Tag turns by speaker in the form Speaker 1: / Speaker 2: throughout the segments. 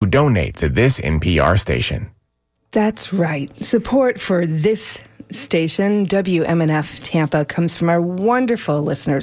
Speaker 1: donate to this NPR station.
Speaker 2: That's right. Support for this station, WMNF Tampa, comes from our wonderful listeners.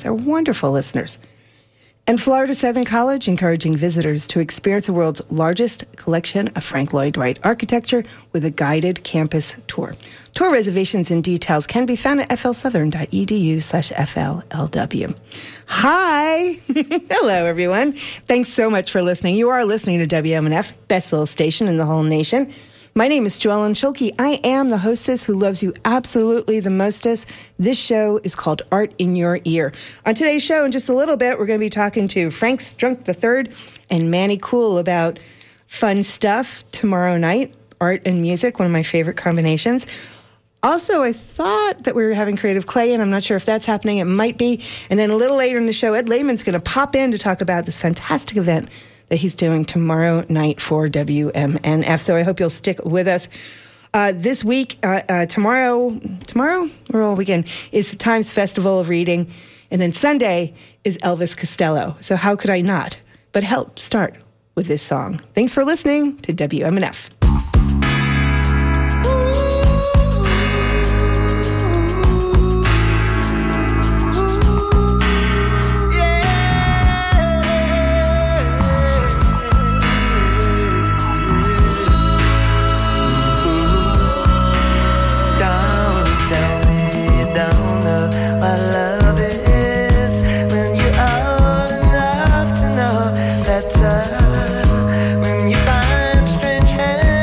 Speaker 2: And Florida Southern College, encouraging visitors to experience the world's largest collection of Frank Lloyd Wright architecture with a guided campus tour. Tour reservations and details can be found at flsouthern.edu/FLLW. Hi! Hello, everyone. Thanks so much for listening. You are listening to WMNF, best little station in the whole nation. My name is Joellen Schulke. I am the hostess who loves you absolutely the mostest. This show is called Art in Your Ear. On today's show, in just a little bit, we're going to be talking to Frank Strunk III and Manny Cool about fun stuff tomorrow night, art and music, one of my favorite combinations. Also, I thought that we were having Creative Clay, and I'm not sure if that's happening. It might be. And then a little later in the show, Ed Lehman's going to pop in to talk about this fantastic event that he's doing tomorrow night for WMNF. So I hope you'll stick with us. This week, tomorrow or all weekend, is the Times Festival of Reading. And then Sunday is Elvis Costello. So how could I not but help start with this song? Thanks for listening to WMNF.
Speaker 3: When you find strange hands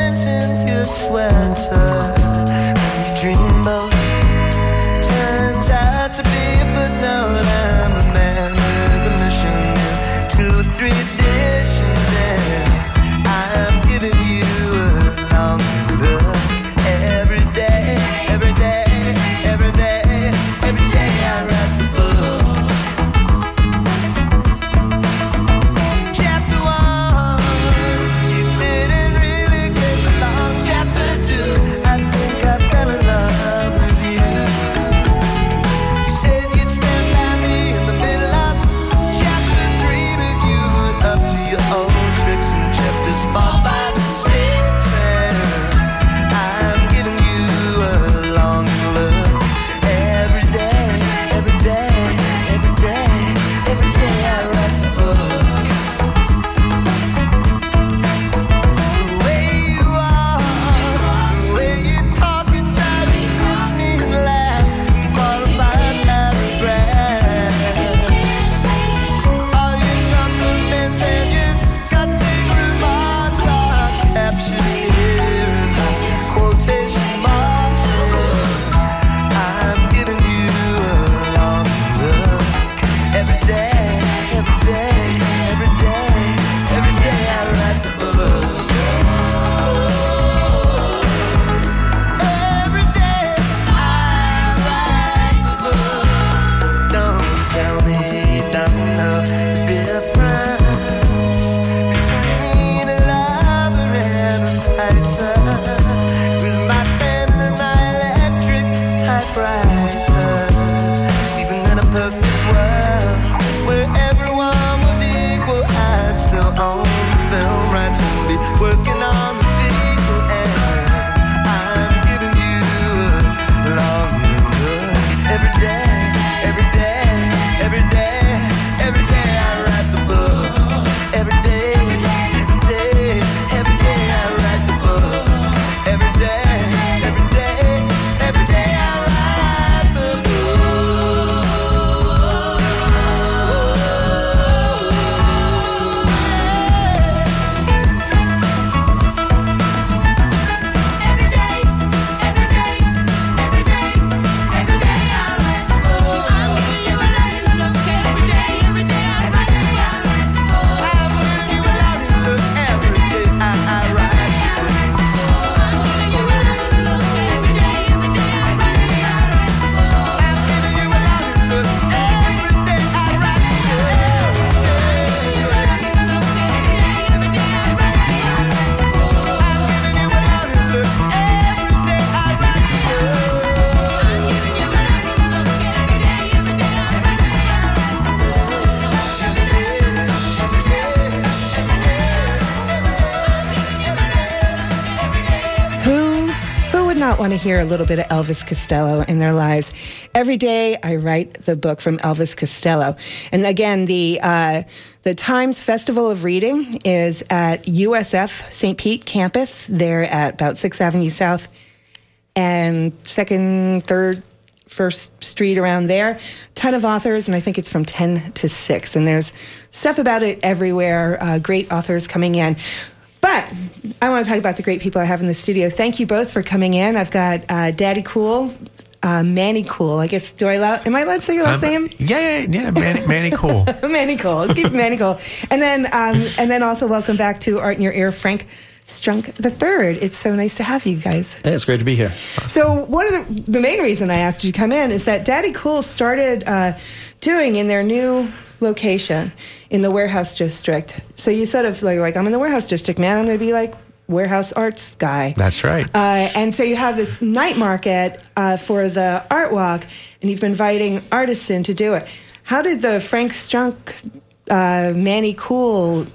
Speaker 2: not want to hear a little bit of Elvis Costello in their lives? Every day I write the book from Elvis Costello. And again, the Times Festival of Reading is at USF St. Pete campus. They're at about 6th Avenue South and 2nd, 3rd, 1st Street around there. Ton of authors, and I think it's from 10 to 6. And there's stuff about it everywhere, great authors coming in. But I want to talk about the great people I have in the studio. Thank you both for coming in. I've got Daddy Cool, Manny Cool. I guess, am I allowed to say your last name?
Speaker 1: Yeah, Manny Cool.
Speaker 2: Manny Cool. Keep Manny Cool. And then also welcome back to Art in Your Ear, Frank Strunk III. It's so nice to have you guys.
Speaker 3: Hey, it's great to be here.
Speaker 2: So one of the main reason I asked you to come in is that Daddy Cool started doing in their new location in the Warehouse District. So you said of like I'm in the Warehouse District, man, I'm going to be like Warehouse Arts guy.
Speaker 1: That's right.
Speaker 2: And so you have this night market for the art walk, and you've been inviting artists in to do it. How did the Frank Strunk, Manny Cool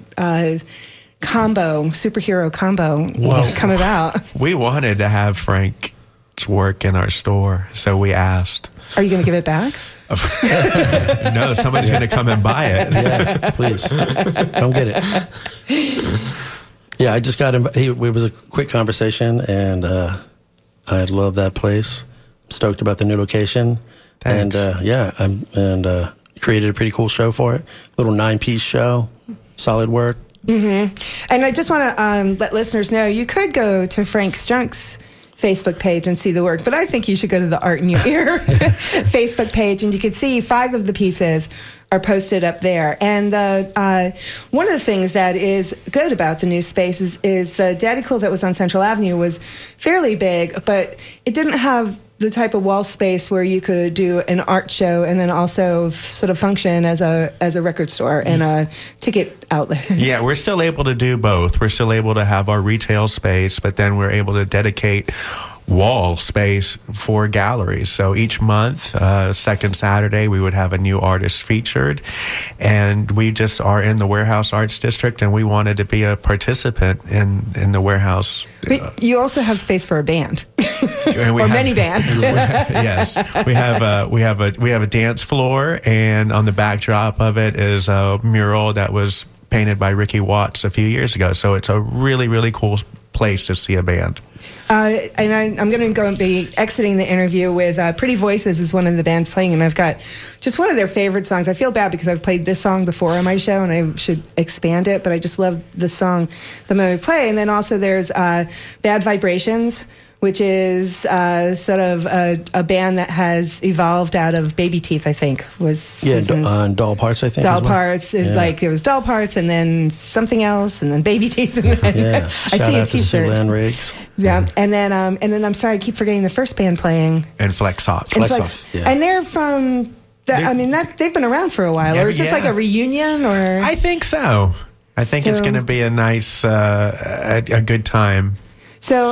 Speaker 2: superhero combo come about?
Speaker 1: We wanted to have Frank's work in our store, so we asked.
Speaker 2: Are you going to give it back?
Speaker 1: No, somebody's going to come and buy it.
Speaker 3: Yeah, please. Come get it. Yeah, I just got him. It was a quick conversation, and I love that place. I'm stoked about the new location.
Speaker 1: Thanks.
Speaker 3: And created a pretty cool show for it. Little 9-piece show. Solid work.
Speaker 2: Mm-hmm. And I just want to let listeners know, you could go to Frank Strunk's Facebook page and see the work, but I think you should go to the Art in Your Ear Facebook page, and you can see 5 of the pieces are posted up there. And one of the things that is good about the new space is the Daddy Cool that was on Central Avenue was fairly big, but it didn't have the type of wall space where you could do an art show and then also sort of function as a record store and a ticket outlet.
Speaker 1: Yeah, we're still able to do both. We're still able to have our retail space, but then we're able to dedicate wall space for galleries. So each month, second Saturday, we would have a new artist featured, and we just are in the Warehouse Arts District, and we wanted to be a participant in the Warehouse.
Speaker 2: But you also have space for a band, or many bands.
Speaker 1: Yes, we have a dance floor, and on the backdrop of it is a mural that was painted by Ricky Watts a few years ago. So it's a really, really cool place to see a band.
Speaker 2: And I'm going to go and be exiting the interview with Pretty Voices is one of the bands playing, and I've got just one of their favorite songs. I feel bad because I've played this song before on my show, and I should expand it, but I just love the song that I'm going to play. And then also there's Bad Vibrations, which is sort of a band that has evolved out of Baby Teeth, I think, was Susan's.
Speaker 3: On Doll Parts, I think.
Speaker 2: Doll Parts. It was like, it was Doll Parts, and then something else, and then Baby Teeth. And then I see a T-shirt.
Speaker 3: Sue Riggs.
Speaker 2: Yeah, and then I'm sorry, I keep forgetting the first band playing.
Speaker 1: And Flex Hawk.
Speaker 3: Yeah.
Speaker 2: And they're from, they've been around for a while. Or is this like a reunion? Or
Speaker 1: I think so. I think it's going to be a nice, a good time.
Speaker 2: So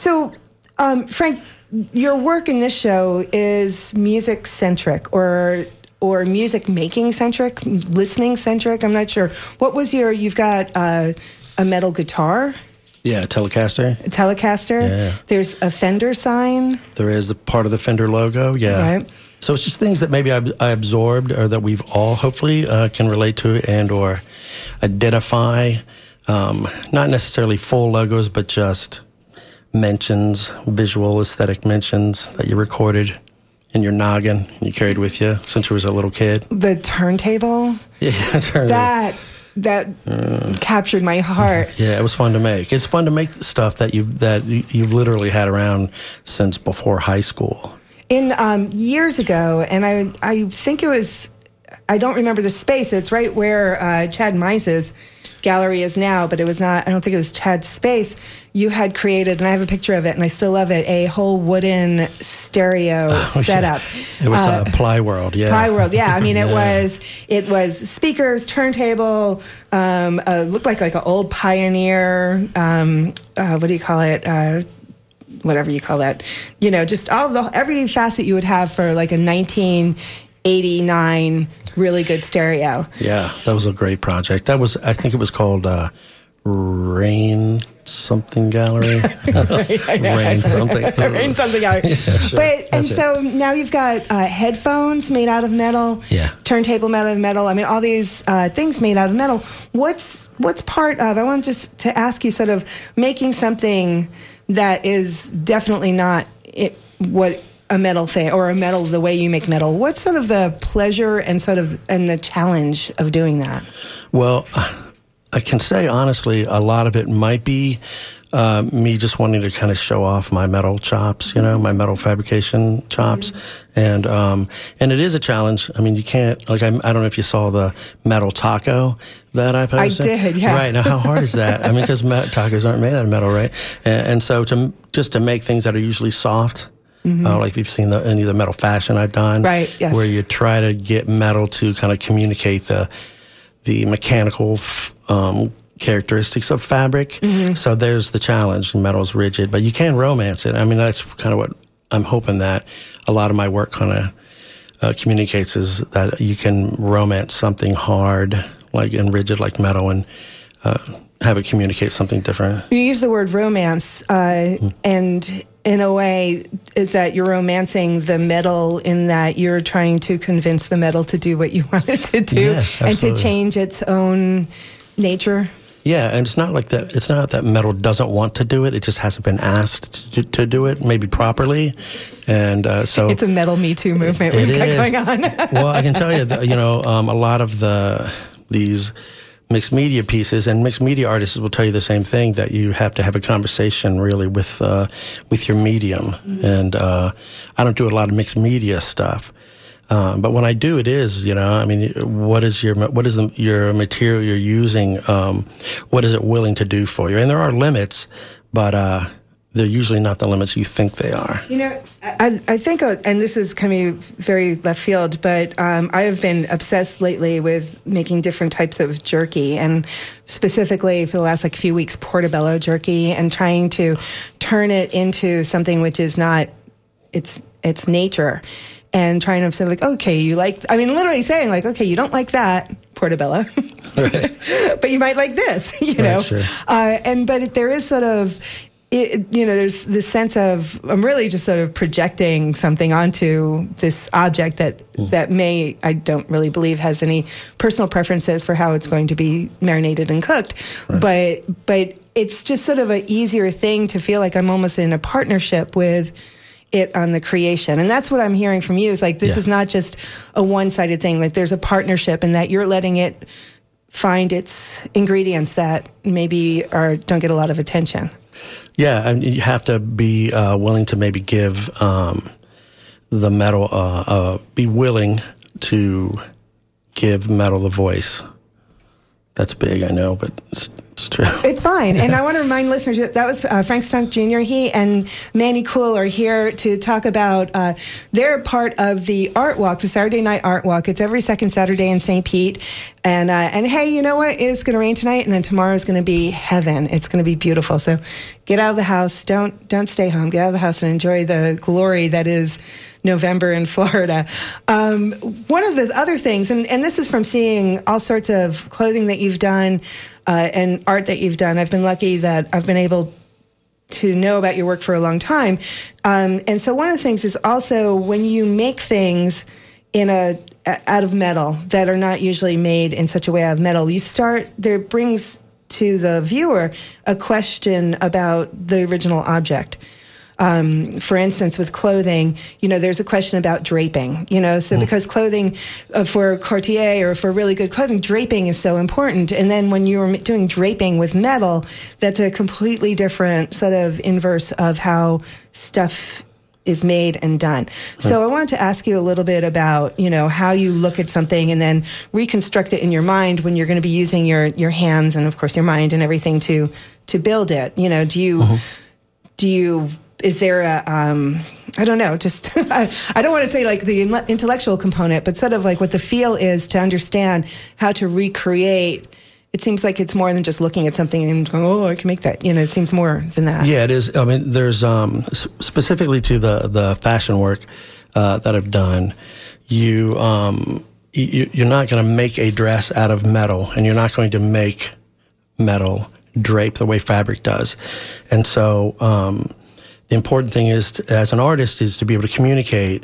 Speaker 2: Frank, your work in this show is music centric or music making centric, listening centric. I'm not sure. What was you've got a metal guitar?
Speaker 3: Yeah, Telecaster.
Speaker 2: A Telecaster. Yeah. There's a Fender sign.
Speaker 3: There is a part of the Fender logo. Yeah.
Speaker 2: Right.
Speaker 3: So it's just things that maybe I absorbed or that we've all hopefully can relate to and or identify. Not necessarily full logos, but just mentions, visual aesthetic mentions that you recorded in your noggin and you carried with you since you was a little kid.
Speaker 2: The turntable.
Speaker 3: Yeah, turntable.
Speaker 2: That captured my heart.
Speaker 3: Yeah, it was fun to make. It's fun to make stuff that you've literally had around since before high school. In
Speaker 2: years ago, and I think it was, I don't remember the space. It's right where Chad Mize's gallery is now, but it was not, I don't think it was Chad's space. You had created, and I have a picture of it, and I still love it, a whole wooden stereo setup.
Speaker 3: Yeah. It was Plyworld, yeah.
Speaker 2: Plyworld, yeah. I mean, it was speakers, turntable, looked like an old Pioneer, what do you call it? Whatever you call that. You know, just every facet you would have for like a 1989 really good stereo.
Speaker 3: Yeah, that was a great project. I think it was called Rain something gallery. Rain something.
Speaker 2: Rain something gallery.
Speaker 3: Yeah, sure.
Speaker 2: And so now you've got headphones made out of metal, turntable made out of metal. I mean, all these things made out of metal. What's part of, I want just to ask you, sort of making something that is definitely not what a metal thing, or a metal the way you make metal. What's sort of the pleasure and the challenge of doing that?
Speaker 3: Well, I can say honestly, a lot of it might be me just wanting to kind of show off my metal chops, my metal fabrication chops, and it is a challenge. I mean, you can't, like, I don't know if you saw the metal taco that I posted.
Speaker 2: I did, yeah.
Speaker 3: Right, now how hard is that? I mean, because tacos aren't made out of metal, right? And so to make things that are usually soft, like if you've seen any of the metal fashion I've done,
Speaker 2: right? Yes.
Speaker 3: Where you try to get metal to kind of communicate the mechanical characteristics of fabric. So there's the challenge. Metal's rigid, but you can romance it. I mean, that's kind of what I'm hoping that a lot of my work kind of communicates, is that you can romance something hard, like, and rigid like metal, and have it communicate something different.
Speaker 2: You use the word romance, and in a way, is that you're romancing the metal in that you're trying to convince the metal to do what you want it to do, and to change its own nature?
Speaker 3: Yeah, and it's not like that. It's not that metal doesn't want to do it. It just hasn't been asked to do it maybe properly, and so
Speaker 2: it's a metal Me Too movement we've got going on.
Speaker 3: Well, I can tell you that a lot of these mixed media pieces, and mixed media artists will tell you the same thing, that you have to have a conversation really with your medium. And I don't do a lot of mixed media stuff. But when I do, it is, I mean, what is your material you're using? What is it willing to do for you? And there are limits, but they're usually not the limits you think they are.
Speaker 2: I think, and this is coming very left field, but I have been obsessed lately with making different types of jerky, and specifically for the last few weeks, portobello jerky, and trying to turn it into something which is not its nature. And trying to say, okay, literally saying, okay, you don't like that portobello, right. But you might like this,
Speaker 3: Right, sure.
Speaker 2: But there is sort of, there's this sense of, I'm really just sort of projecting something onto this object that I don't really believe has any personal preferences for how it's going to be marinated and cooked. Right. But it's just sort of an easier thing to feel like I'm almost in a partnership with it on the creation. And that's what I'm hearing from you, is this is not just a one-sided thing. There's a partnership, in that you're letting it find its ingredients that maybe don't get a lot of attention.
Speaker 3: Yeah, and you have to be willing to maybe give the metal, be willing to give metal the voice. That's big, I know, but it's true.
Speaker 2: It's fine. And I want to remind listeners that was Frank Stunk Jr. He and Manny Cool are here to talk about, they're part of the Art Walk, the Saturday Night Art Walk. It's every second Saturday in St. Pete. And hey, you know what? It's going to rain tonight, and then tomorrow is going to be heaven. It's going to be beautiful. So get out of the house. Don't stay home. Get out of the house and enjoy the glory that is November in Florida. One of the other things, and this is from seeing all sorts of clothing that you've done and art that you've done. I've been lucky that I've been able to know about your work for a long time. And so one of the things is also when you make things out of metal that are not usually made in such a way out of metal, there brings to the viewer a question about the original object. For instance, with clothing, there's a question about draping, because clothing for courtier or for really good clothing, draping is so important. And then when you're doing draping with metal, that's a completely different sort of inverse of how stuff is made and done. So I wanted to ask you a little bit about, how you look at something and then reconstruct it in your mind when you're going to be using your hands and, of course, your mind and everything to build it. Do you is there a, I don't know, just, I don't want to say the intellectual component, but sort of what the feel is to understand how to recreate. It seems like it's more than just looking at something and going, oh, I can make that. It seems more than that.
Speaker 3: Yeah, it is. I mean, there's specifically to the fashion work that I've done, you're not going to make a dress out of metal, and you're not going to make metal drape the way fabric does. And so the important thing is, as an artist, is to be able to communicate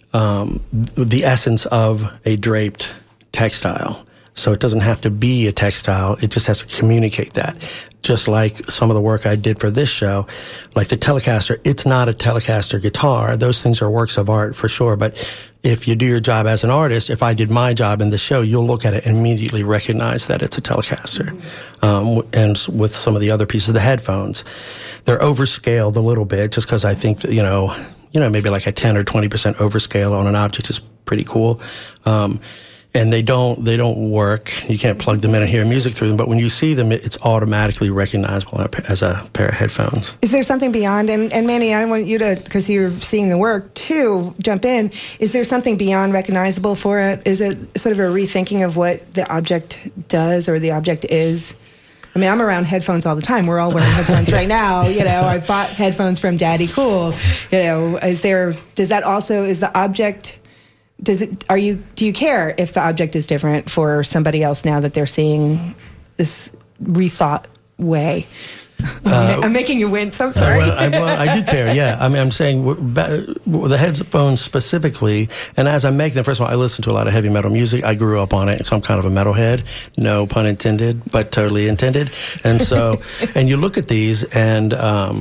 Speaker 3: the essence of a draped textile. So it doesn't have to be a textile. It just has to communicate that. Just like some of the work I did for this show, like the Telecaster, it's not a Telecaster guitar. Those things are works of art for sure. But if you do your job as an artist, if I did my job in the show, you'll look at it and immediately recognize that it's a Telecaster. And with some of the other pieces, the headphones, they're overscaled a little bit just because I think, maybe like a 10 or 20% overscale on an object is pretty cool. And they don't work. You can't plug them in and hear music through them. But when you see them, it's automatically recognizable as a pair of headphones.
Speaker 2: Is there something beyond? And Manny, I want you to, because you're seeing the work too, jump in. Is there something beyond recognizable for it? Is it sort of a rethinking of what the object does or the object is? I mean, I'm around headphones all the time. We're all wearing headphones right now. I bought headphones from Daddy Cool. Is the object? Do you care if the object is different for somebody else now that they're seeing this rethought way? I'm making you wince. I'm sorry.
Speaker 3: I do care. Yeah, I mean, I'm saying the headphones specifically. And as I make them, first of all, I listen to a lot of heavy metal music. I grew up on it, so I'm kind of a metalhead. No pun intended, but totally intended. And so, and you look at these, and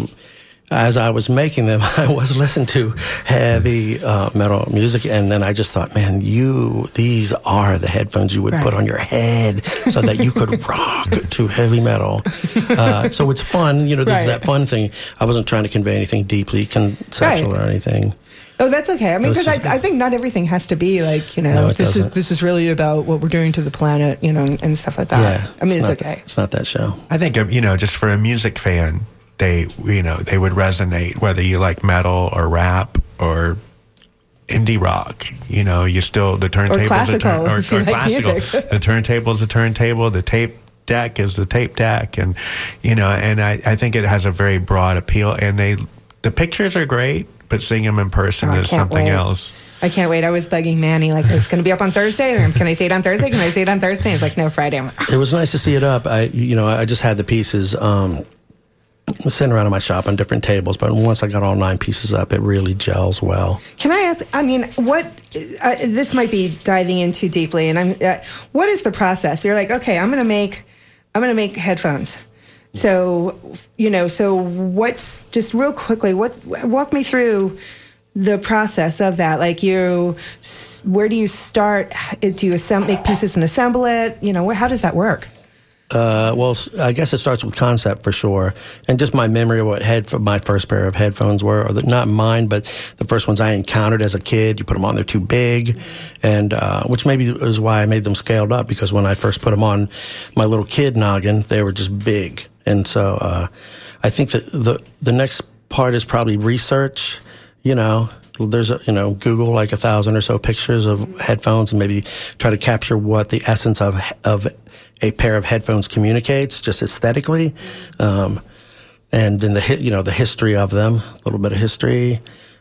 Speaker 3: as I was making them, I was listening to heavy metal music, and then I just thought, man, these are the headphones you would put on your head so that you could rock to heavy metal. So it's fun, there's that fun thing. I wasn't trying to convey anything deeply conceptual or anything.
Speaker 2: Oh, that's okay. I mean, because I think not everything has to be like,
Speaker 3: No,
Speaker 2: this is really about what we're doing to the planet, and stuff like that.
Speaker 3: Yeah,
Speaker 2: I mean, it's okay.
Speaker 3: It's not that show.
Speaker 1: I think, just for a music fan, they would resonate whether you like metal or rap or indie rock. You still, the turntables
Speaker 2: or classical.
Speaker 1: or classical. The turntable's a turntable. The tape deck is the tape deck, and and I think it has a very broad appeal. And the pictures are great, but seeing them in person is something else.
Speaker 2: I can't wait. I was bugging Manny, like, it's going to be up on Thursday. And can I see it on Thursday? Can I see it on Thursday? He's like, no, Friday. I'm like,
Speaker 3: It was nice to see it up. I just had the pieces sitting around in my shop on different tables, but once I got all 9 pieces up, it really gels well.
Speaker 2: Can I ask, this might be diving in too deeply, and what is the process? You're like, okay, I'm going to make headphones. So, so what's, just real quickly, walk me through the process of that. Like where do you start? Do you make pieces and assemble it? How does that work?
Speaker 3: Well, I guess it starts with concept for sure, and just my memory of what my first pair of headphones were, or not mine, but the first ones I encountered as a kid. You put them on, they're too big, and which maybe is why I made them scaled up, because when I first put them on my little kid noggin, they were just big, and so I think that the next part is probably research. There's Google like 1,000 or so pictures of headphones and maybe try to capture what the essence of a pair of headphones communicates, just aesthetically, and then the history of them, a little bit of history,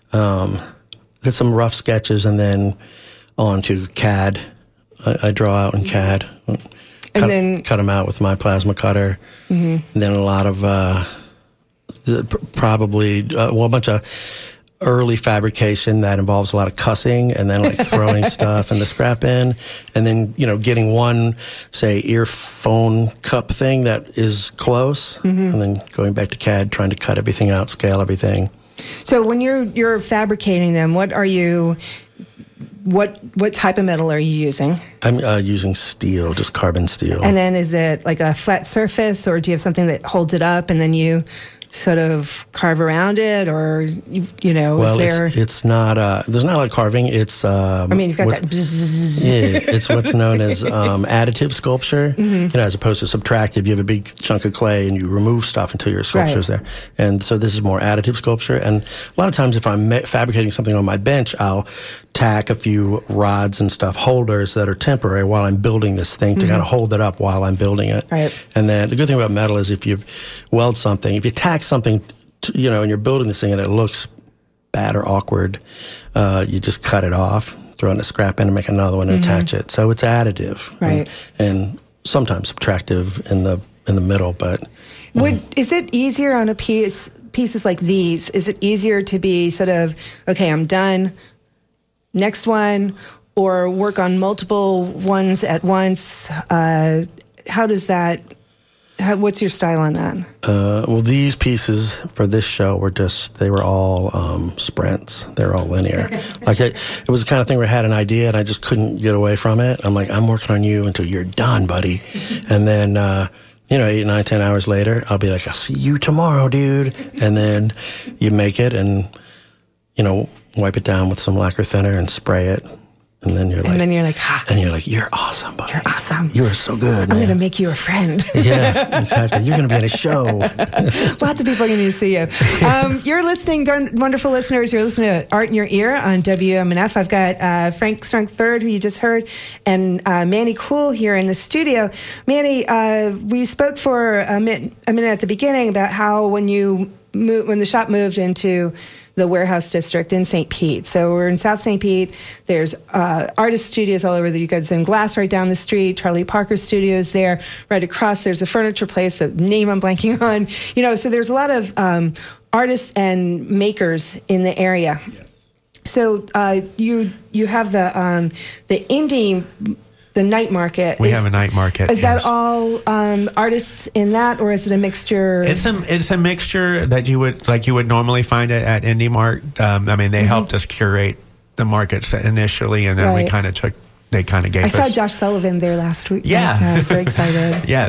Speaker 3: did some rough sketches, and then on to CAD. I draw out in CAD, cut them out with my plasma cutter, and then a lot of a bunch of early fabrication that involves a lot of cussing, and then like throwing stuff in the scrap bin, and then getting one, say, earphone cup thing that is close, and then going back to CAD, trying to cut everything out, scale everything.
Speaker 2: So when you're fabricating them, what type of metal are you using?
Speaker 3: I'm using steel, just carbon steel.
Speaker 2: And then is it like a flat surface, or do you have something that holds it up and then you sort of carve around it, or
Speaker 3: well,
Speaker 2: is there?
Speaker 3: It's not. There's not a lot of carving. It's.
Speaker 2: You've got that.
Speaker 3: Yeah, it's what's known as additive sculpture. As opposed to subtractive. You have a big chunk of clay and you remove stuff until your sculpture's there. And so this is more additive sculpture. And a lot of times, if I'm fabricating something on my bench, I'll tack a few rods and stuff, holders that are temporary while I'm building this thing to kind of hold it up while I'm building it.
Speaker 2: Right.
Speaker 3: And then the good thing about metal is if you weld something, if you tack something, and you're building this thing and it looks bad or awkward, you just cut it off, throw it in a scrap bin and make another one and attach it. So it's additive.
Speaker 2: Right.
Speaker 3: And sometimes subtractive in the in the middle. But
Speaker 2: is it easier on pieces like these? Is it easier to be sort of, okay, I'm done, next one, or work on multiple ones at once? How does that? What's your style on that?
Speaker 3: Well, these pieces for this show they were all sprints. They were all linear. Like it was the kind of thing where I had an idea and I just couldn't get away from it. I'm like, I'm working on you until you're done, buddy. And then, 8, 9, 10 hours later, I'll be like, I'll see you tomorrow, dude. And then you make it and, wipe it down with some lacquer thinner and spray it. And then you're like, you're awesome, buddy.
Speaker 2: You're awesome.
Speaker 3: You are so good.
Speaker 2: I'm going to make you a friend.
Speaker 3: Yeah, exactly. You're going to be in a show.
Speaker 2: Lots of people are going to see you. You're listening, wonderful listeners. You're listening to Art in Your Ear on WMNF. I've got Frank Strunk III, who you just heard, and Manny Cool here in the studio. Manny, we spoke for a minute at the beginning about how when the shop moved into the warehouse district in St. Pete. So we're in South St. Pete. There's artist studios all over. You got Zen Glass right down the street. Charlie Parker Studios there. Right across, there's a furniture place, a name I'm blanking on. So there's a lot of artists and makers in the area. So you have the indie. The night market.
Speaker 1: We have a night market.
Speaker 2: Is that all artists in that, or is it a mixture?
Speaker 1: It's a mixture that you would normally find it at Indie Mart. They helped us curate the markets initially, and then they kind of gave us.
Speaker 2: I saw Josh Sullivan there last week.
Speaker 1: Yeah,
Speaker 2: I was very excited.
Speaker 1: Yeah,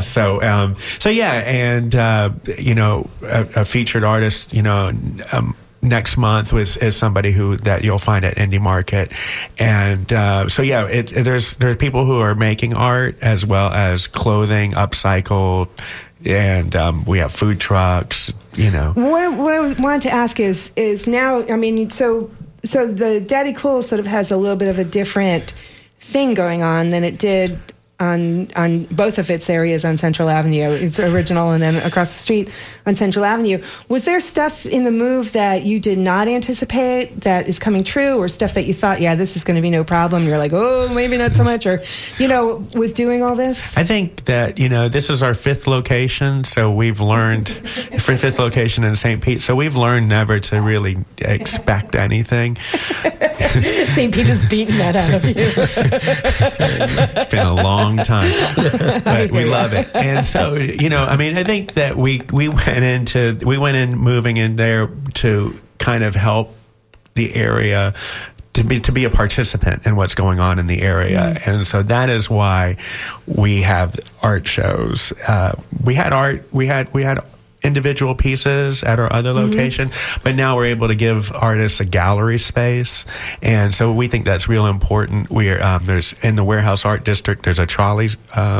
Speaker 1: a featured artist, next month is somebody that you'll find at Indie Market, and there's people who are making art as well as clothing upcycled, and we have food trucks.
Speaker 2: What I wanted to ask is now, so the Daddy Cool sort of has a little bit of a different thing going on than it did on both of its areas on Central Avenue. It's original, and then across the street on Central Avenue. Was there stuff in the move that you did not anticipate that is coming true, or stuff that you thought, this is going to be no problem? You're like, oh, maybe not so much, or, with doing all this?
Speaker 1: I think that, this is our 5th location, so we've learned, for 5th location in St. Pete, so we've learned never to really expect anything.
Speaker 2: St. Pete has beaten that out of you.
Speaker 1: It's been a long time, but we love it. And so, I think that we went in moving in there to kind of help the area to be a participant in what's going on in the area. Mm-hmm. And so that is why we have art shows. We had individual pieces at our other location, but now we're able to give artists a gallery space, and so we think that's real important. We're there's in the Warehouse Art District, there's the trolley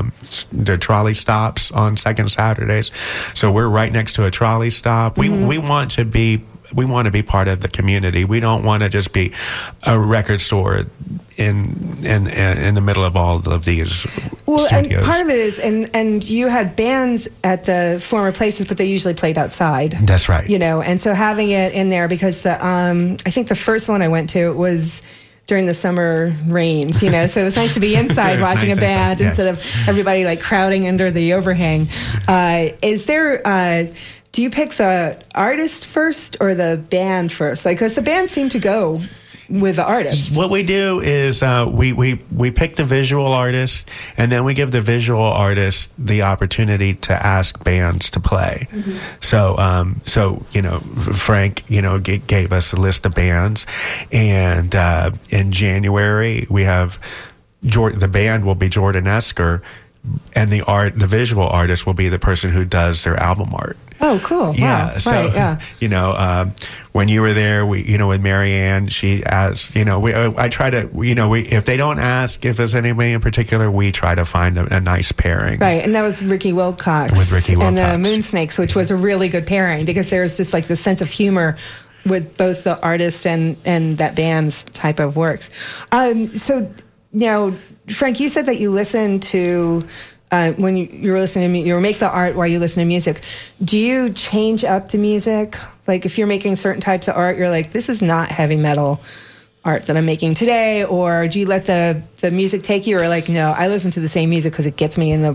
Speaker 1: stops on second Saturdays, so we're right next to a trolley stop. We want to be part of the community. We don't want to just be a record store in the middle of all of these studios.
Speaker 2: And part of it is, and you had bands at the former places, but they usually played outside.
Speaker 1: That's right.
Speaker 2: And so having it in there, because I think the first one I went to was during the summer rains, so it was nice to be inside watching a band instead of everybody like crowding under the overhang. Is there? Do you pick the artist first or the band first? Because the band seem to go with the artist. What
Speaker 1: we do is we pick the visual artist, and then we give the visual artist the opportunity to ask bands to play. Mm-hmm. So Frank gave us a list of bands, and in January we have the band will be Jordan Esker, and the visual artist will be the person who does their album art.
Speaker 2: Oh, cool.
Speaker 1: Yeah.
Speaker 2: Wow.
Speaker 1: So,
Speaker 2: right, yeah.
Speaker 1: When you were there, with Marianne, she asked, I try to, if they don't ask if there's anybody in particular, we try to find a nice pairing.
Speaker 2: Right. And that was Ricky Wilcox.
Speaker 1: With Ricky Wilcox.
Speaker 2: And the Moonsnakes, which was a really good pairing because there's just like the sense of humor with both the artist and that band's type of works. So now, Frank, you said that you listen to, when you were listening to you make the art while you listen to music. Do you change up the music? Like if you're making certain types of art, you're like, this is not heavy metal art that I'm making today, or do you let the music take you, or like, no, I listen to the same music because it gets me in the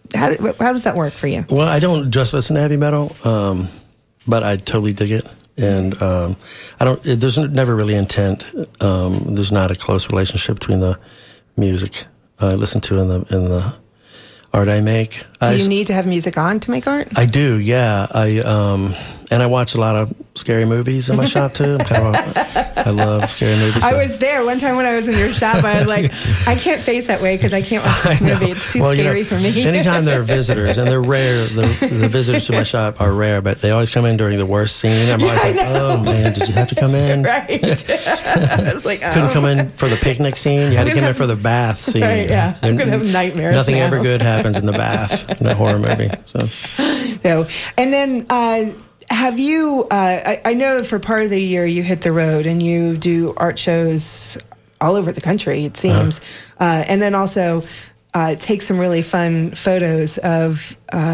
Speaker 2: how does that work for you?
Speaker 3: Well, I don't just listen to heavy metal, but I totally dig it. And there's never really intent. There's not a close relationship between the music I listen to and the art I make.
Speaker 2: Do you need to have music on to make art?
Speaker 3: I do, yeah. And I watch a lot of scary movies in my shop too. I love scary movies.
Speaker 2: I was there one time when I was in your shop. I was like, I can't face that way because I can't watch this movie. It's too scary for me.
Speaker 3: Anytime there are visitors, and they're rare, the visitors to my shop are rare, but they always come in during the worst scene. I'm always like, oh man, did you have to come in?
Speaker 2: Right. I was like,
Speaker 3: couldn't come in for the picnic scene. You had to come in for the bath scene.
Speaker 2: Right, yeah. I'm going to have nightmares.
Speaker 3: Nothing
Speaker 2: now.
Speaker 3: ever good happens in the bath in a horror movie.
Speaker 2: So, and then have you, I know for part of the year you hit the road and you do art shows all over the country, it seems. And then also take some really fun photos of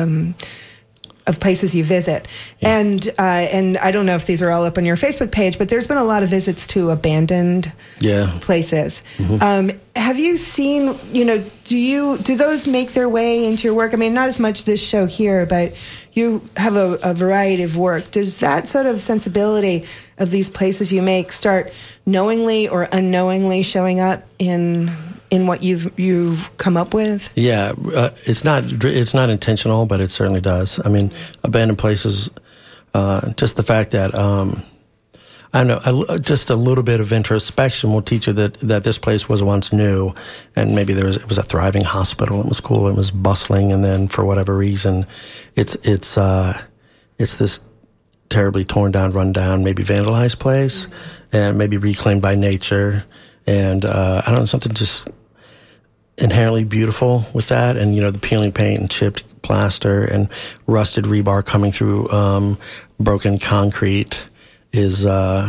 Speaker 2: places you visit. Yeah. And I don't know if these are all up on your Facebook page, but there's been a lot of visits to abandoned places. Mm-hmm. Have you seen, do those make their way into your work? I mean, not as much this show here, but you have a variety of work. Does that sort of sensibility of these places you make start knowingly or unknowingly showing up in what you've come up with? Yeah,
Speaker 3: it's not intentional, but it certainly does. I mean, abandoned places, just the fact that I don't know, just a little bit of introspection will teach you that this place was once new, and maybe it was a thriving hospital. It was cool. It was bustling, and then for whatever reason, it's this terribly torn down, run down, maybe vandalized place, and maybe reclaimed by nature, and I don't know, something just inherently beautiful with that, and the peeling paint and chipped plaster and rusted rebar coming through broken concrete is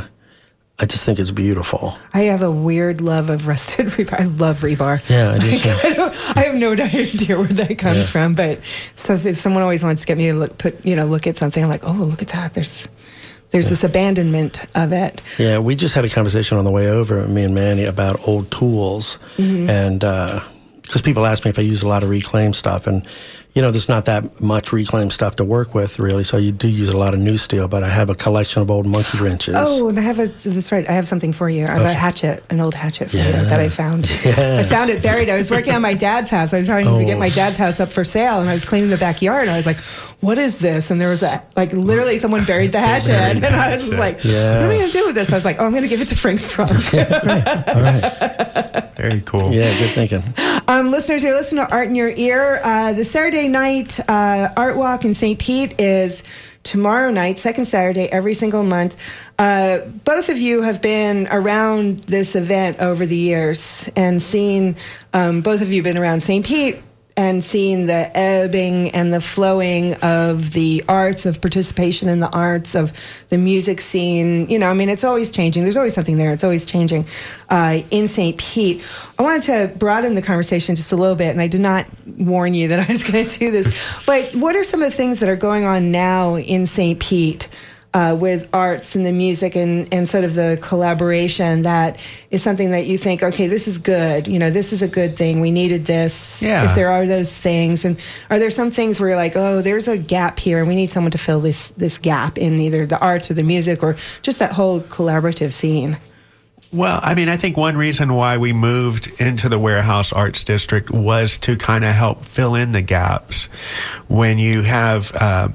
Speaker 3: I just think it's beautiful.
Speaker 2: I have a weird love of rusted rebar. I love rebar.
Speaker 3: Yeah, I do too.
Speaker 2: I have no idea where that comes from, but so if someone always wants to get me to look at something, I'm like, oh, look at that. There's this abandonment of it.
Speaker 3: Yeah, we just had a conversation on the way over, me and Manny, about old tools, and because people ask me if I use a lot of reclaimed stuff, and there's not that much reclaimed stuff to work with, really, so you do use a lot of new steel, but I have a collection of old monkey wrenches.
Speaker 2: Oh, and that's right, I have something for you. I have a hatchet, an old hatchet for you that I found. Yes. I found it buried. I was working on my dad's house. I was trying to get my dad's house up for sale, and I was cleaning the backyard, and I was like, what is this? And there was literally someone buried the hatchet, and I was just like, what am I going to do with this? I was like, I'm going to give it to Frank Strong.
Speaker 3: All right.
Speaker 1: Very cool.
Speaker 3: Yeah, good thinking.
Speaker 2: Listeners, you're listening to Art in Your Ear. The Saturday night Art Walk in St. Pete is tomorrow night, second Saturday, every single month. Both of you have been around this event over the years and seen, both of you have been around St. Pete and seen the ebbing and the flowing of the arts, of participation in the arts, of the music scene. It's always changing. There's always something there. It's always changing in St. Pete. I wanted to broaden the conversation just a little bit, and I did not warn you that I was going to do this. But what are some of the things that are going on now in St. Pete with arts and the music and sort of the collaboration that is something that you think, okay, this is good. This is a good thing. We needed this.
Speaker 1: Yeah.
Speaker 2: If there are those things. And are there some things where you're like, oh, there's a gap here and we need someone to fill this gap in either the arts or the music or just that whole collaborative scene?
Speaker 1: Well, I think one reason why we moved into the Warehouse Arts District was to kind of help fill in the gaps. When you have,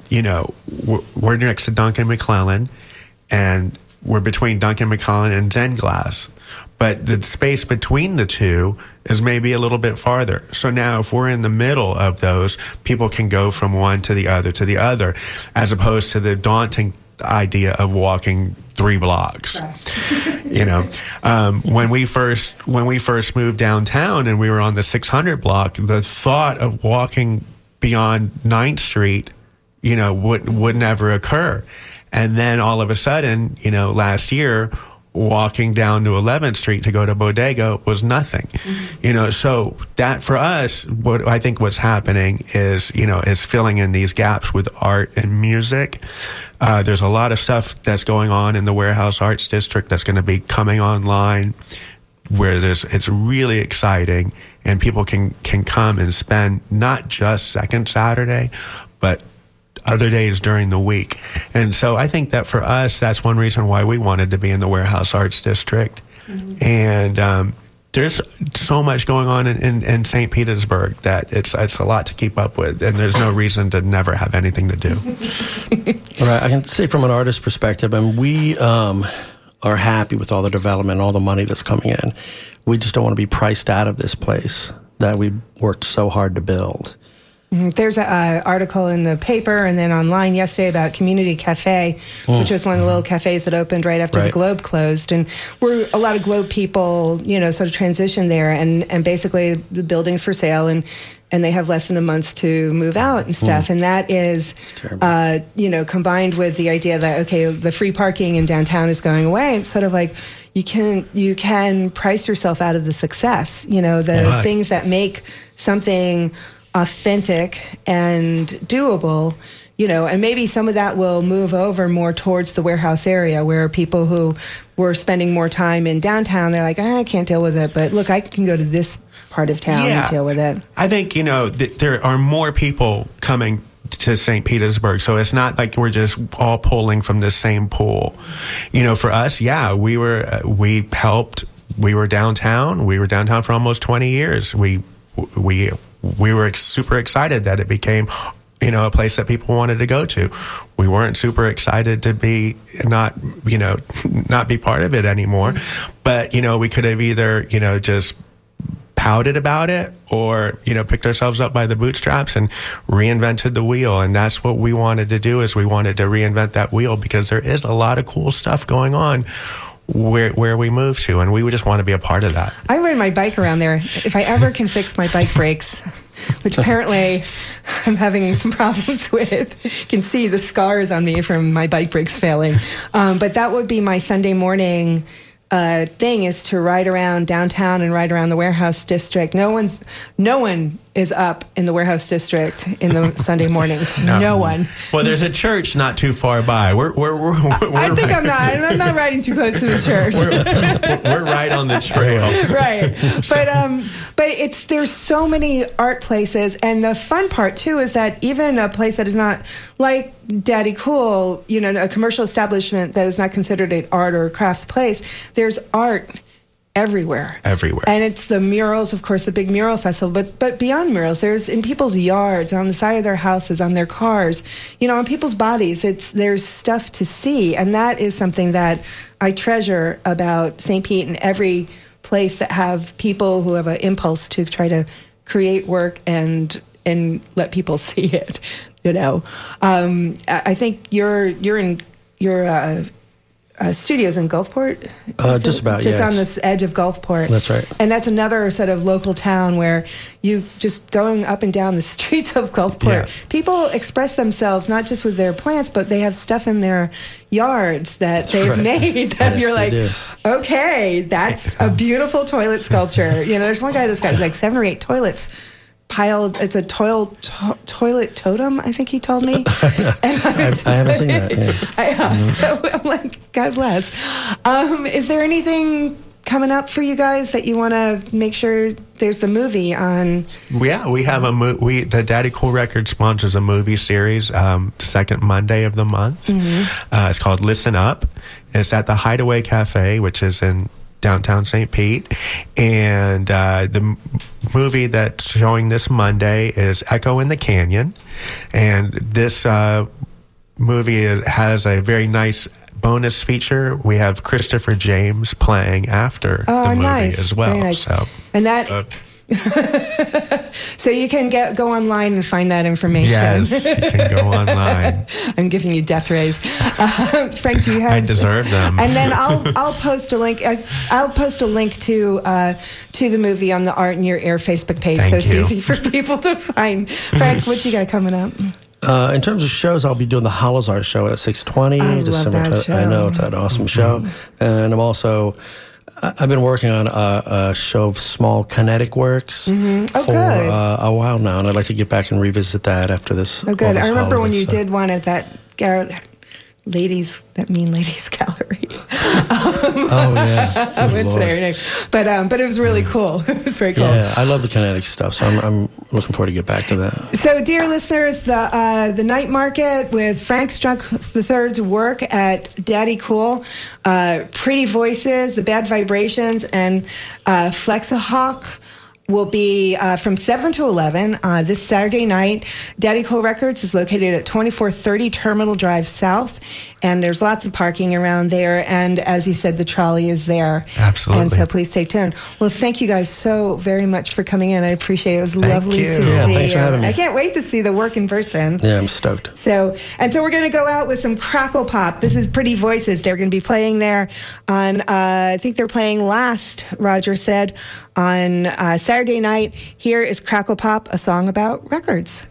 Speaker 1: we're next to Duncan McClellan, and we're between Duncan McClellan and Zenglass. But the space between the two is maybe a little bit farther. So now if we're in the middle of those, people can go from one to the other, as opposed to the daunting idea of walking 3 blocks. When we first moved downtown and we were on the 600 block, the thought of walking beyond 9th Street, would never occur. And then all of a sudden, last year, walking down to 11th Street to go to Bodega was nothing. Mm-hmm. So that for us, what I think what's happening is filling in these gaps with art and music. There's a lot of stuff that's going on in the Warehouse Arts District that's going to be coming online where it's really exciting, and people can come and spend not just second Saturday, but other days during the week. And so I think that for us, that's one reason why we wanted to be in the Warehouse Arts District. Mm-hmm. And there's so much going on in St. Petersburg that it's a lot to keep up with, and there's no reason to never have anything to do.
Speaker 3: Right. I can say from an artist perspective, and we are happy with all the development, all the money that's coming in. We just don't want to be priced out of this place that we worked so hard to build.
Speaker 2: There's an article in the paper and then online yesterday about Community Cafe, which was one of the little cafes that opened right after the Globe closed. And we're a lot of Globe people, sort of transitioned there. And basically the building's for sale, and they have less than a month to move out and stuff. And that is, combined with the idea that, okay, the free parking in downtown is going away. It's sort of like you can price yourself out of the success, things that make something authentic and doable, and maybe some of that will move over more towards the warehouse area where people who were spending more time in downtown, they're like, I can't deal with it, but look, I can go to this part of town and deal with it.
Speaker 1: I think, there are more people coming to St. Petersburg, so it's not like we're just all pulling from the same pool. For us, we were downtown. We were downtown for almost 20 years. We were super excited that it became, a place that people wanted to go to. We weren't super excited to be not be part of it anymore. But, we could have either, just pouted about it or, picked ourselves up by the bootstraps and reinvented the wheel. And that's what we wanted to do, is we wanted to reinvent that wheel, because there is a lot of cool stuff going on where we moved to, and we would just want to be a part of that.
Speaker 2: I ride my bike around there. If I ever can fix my bike brakes, which apparently I'm having some problems with, you can see the scars on me from my bike brakes failing. But that would be my Sunday morning thing, is to ride around downtown and ride around the Warehouse District. No one is up in the Warehouse District in the Sunday mornings. No one.
Speaker 1: Well, there's a church not too far by. We're
Speaker 2: I think I'm not riding too close to the church.
Speaker 1: We're right on the trail.
Speaker 2: Right. But there's so many art places, and the fun part too is that even a place that is not like Daddy Cool, a commercial establishment that is not considered an art or crafts place, there's art everywhere. And it's the murals, of course, the big mural festival, but beyond murals, there's in people's yards, on the side of their houses, on their cars, on people's bodies, there's stuff to see. And that is something that I treasure about St. Pete and every place that have people who have an impulse to try to create work and let people see it. I think you're in your studios in Gulfport?
Speaker 3: Just about,
Speaker 2: Just on this edge of Gulfport.
Speaker 3: That's right.
Speaker 2: And that's another sort of local town where you just going up and down the streets of Gulfport, people express themselves not just with their plants, but they have stuff in their yards that they've made that you're like, okay, that's a beautiful toilet sculpture. There's one guy that's got like 7 or 8 toilets piled. It's a toilet totem, I think he told me. And
Speaker 3: I haven't seen that. Yeah.
Speaker 2: So I'm like, God bless. Is there anything coming up for you guys that you want to make sure? There's the movie on. Yeah,
Speaker 1: we have the Daddy Cool Records sponsors a movie series, second Monday of the month. Mm-hmm. It's called Listen Up. It's at the Hideaway Cafe, which is in downtown St. Pete, and the movie that's showing this Monday is Echo in the Canyon, and this movie has a very nice bonus feature. We have Christopher James playing after the movie as well.
Speaker 2: Very nice.
Speaker 1: So,
Speaker 2: and that. So you can go online and find that information.
Speaker 1: Yes, you can go online.
Speaker 2: I'm giving you death rays. Frank, do you have?
Speaker 1: I deserve them.
Speaker 2: And then I'll post a link. I'll post a link to the movie on the Art in Your Ear Facebook page, so it's easy for people to find. Frank, what you got coming up?
Speaker 3: In terms of shows, I'll be doing the Hollows Art Show at 6:20.
Speaker 2: I love that show.
Speaker 3: I know, it's an awesome show. And I've been working on a show of small kinetic works for a while now, and I'd like to get back and revisit that after this.
Speaker 2: Oh, good. I remember when you did one at that Mean Ladies Gallery.
Speaker 3: Oh, yeah.
Speaker 2: I wouldn't say her name. But it was really cool. It was very cool.
Speaker 3: Yeah, I love the kinetic stuff, so I'm looking forward to get back to that.
Speaker 2: So, dear listeners, the night market with Frank Strunk III's work at Daddy Cool, Pretty Voices, The Bad Vibrations, and Flexahawk will be from 7 to 11 this Saturday night. Daddy Cool Records is located at 2430 Terminal Drive South, and there's lots of parking around there. And as he said, the trolley is there.
Speaker 1: Absolutely.
Speaker 2: And so please stay tuned. Well, thank you guys so very much for coming in. I appreciate it. It was lovely
Speaker 1: you.
Speaker 2: to
Speaker 3: Yeah,
Speaker 2: see
Speaker 3: thanks for
Speaker 2: you.
Speaker 3: having me.
Speaker 2: I can't wait to see the work in person.
Speaker 3: Yeah, I'm stoked.
Speaker 2: So we're going to go out with some Crackle Pop. This is Pretty Voices. They're going to be playing there on, I think they're playing last, Roger said, on Saturday night. Here is Crackle Pop, a song about records.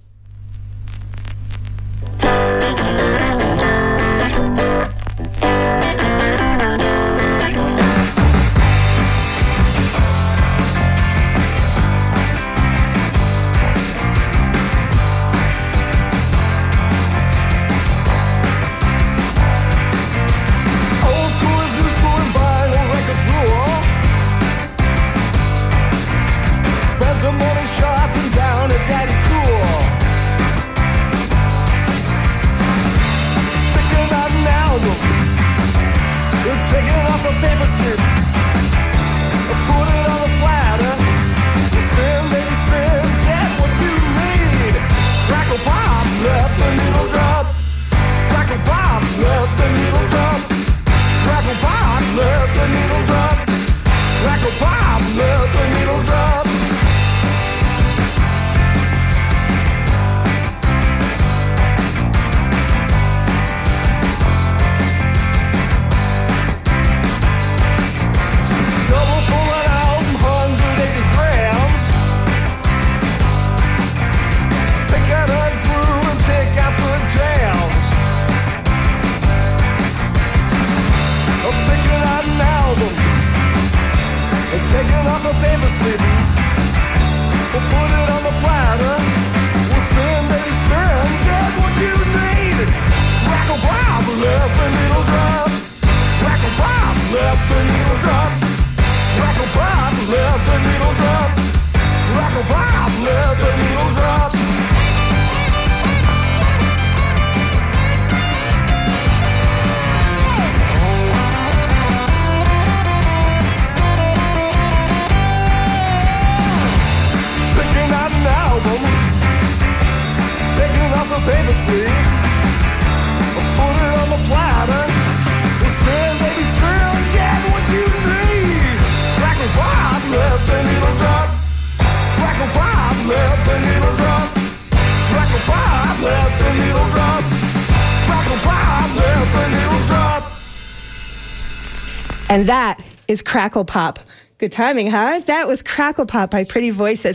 Speaker 2: And that is Crackle Pop. Good timing, huh? That was Crackle Pop by Pretty Voices.